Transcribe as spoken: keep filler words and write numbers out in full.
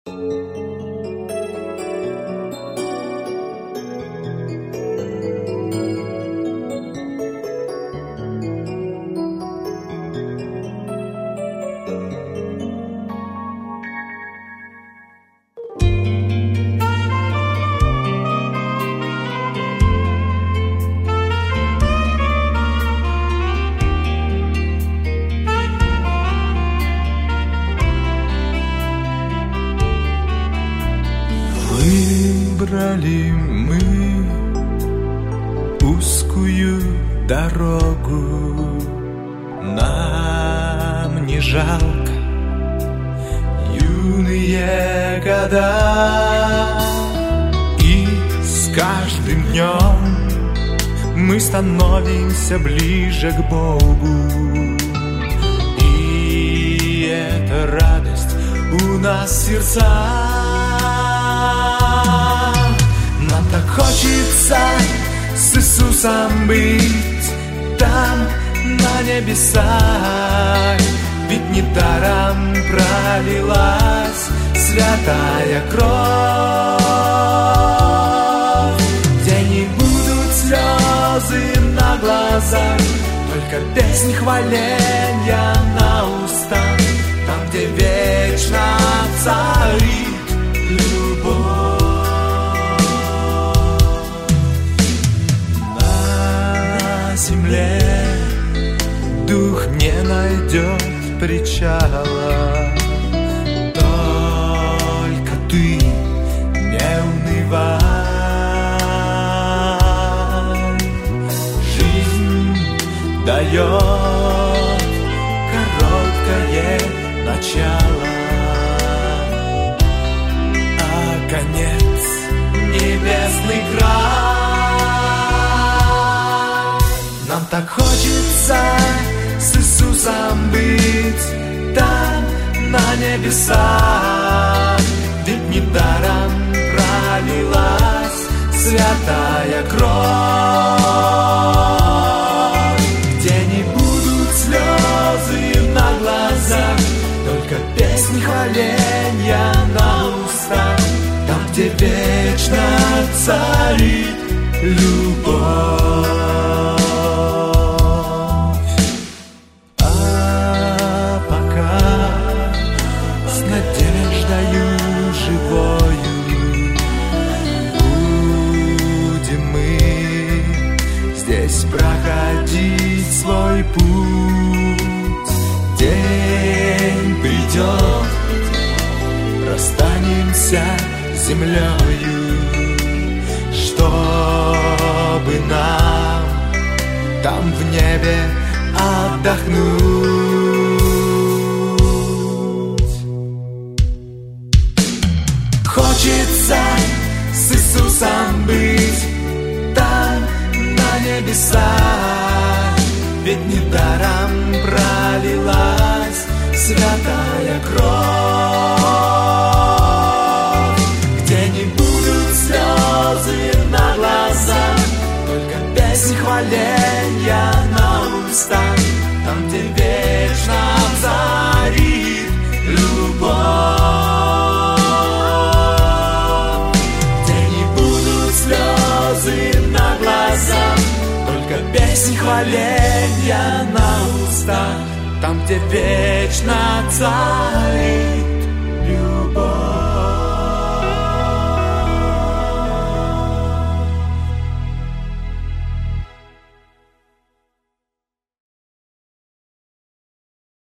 Выбрали мы узкую дорогу, нам не жалко юные года, и с каждым днем мы становимся ближе к Богу, и эта радость у нас в сердцах. Нам так хочется с Иисусом быть там, на небесах, ведь недаром пролилась святая кровь, где не будут слезы на глазах, только песни хваления на устах, там, где вечно царит любовь. Земле дух не найдет причала, только ты не унывай. Жизнь дает короткое начало, а конец небесный край. Нам так хочется с Иисусом быть там, на небесах, ведь недаром пролилась святая кровь, где не будут слезы на глазах, только песни хваления на устах, там, где вечно царит любовь. Проходить свой путь, день придет, расстанемся с землею, чтобы нам там в небе отдохнуть. Хочется с Иисусом быть там, на небесах, ведь недаром пролилась святая кровь, где не будут слезы на глазах, только песни хваления на устах, там, где вечно царит любовь, где не будут слезы на глазах, только песни хваления на устах, там, где вечно царит